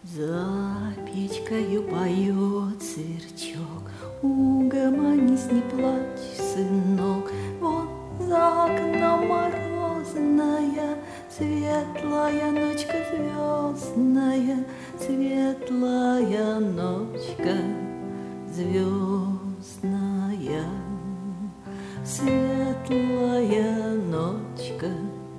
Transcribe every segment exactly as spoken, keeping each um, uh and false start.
За печкою поет сверчок, угомонись, не плачь, сынок. Вон за окном морозная, светлая ночка звездная, светлая ночка звездная, светлая ночка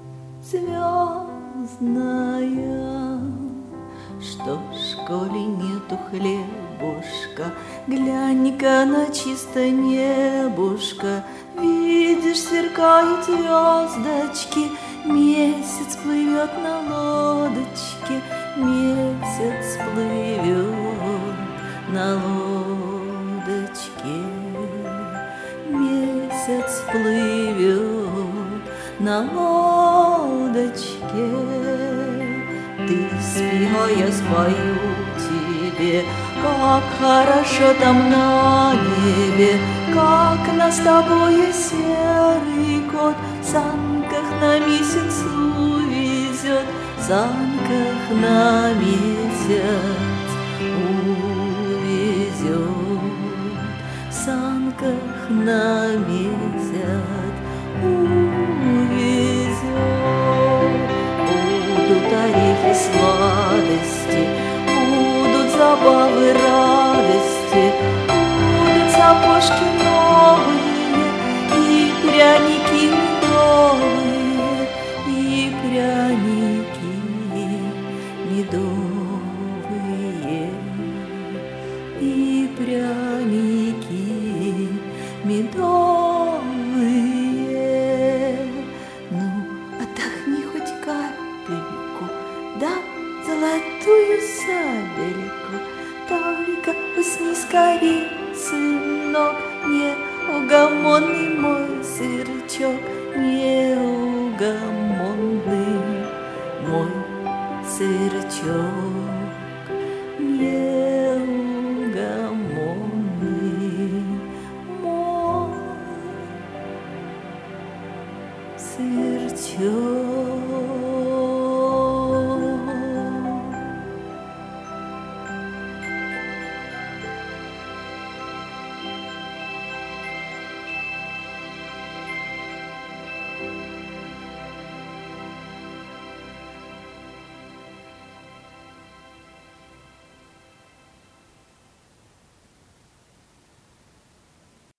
звездная. Что в школе нету хлебушка, глянь-ка на чисто небушка. Видишь, сверкают звездочки, месяц плывет на лодочке, месяц плывет на лодочке, месяц плывет на лодочке. Ты спи, а я спою тебе, как хорошо там на небе, как нас с тобой серый кот в санках на месяц увезет, в санках на месяц увезет, в санках на месяц увезет. Будут орехи сладости, будут забавы радости, будут сапожки новые и пряники медовые, и пряники медовые, и пряники медовые. Ну, отдохни хоть капельку, да золотую сабельку, только усни скорей, сынок, неугомонный мой сырчок, неугомонный мой сырчок.